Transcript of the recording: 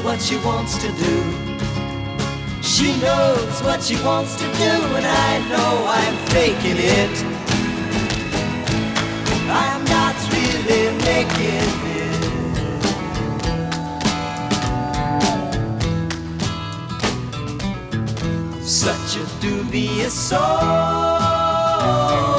what she wants to do. She knows what she wants to do, and I know I'm faking it. I'm not really making it. Such a dubious soul.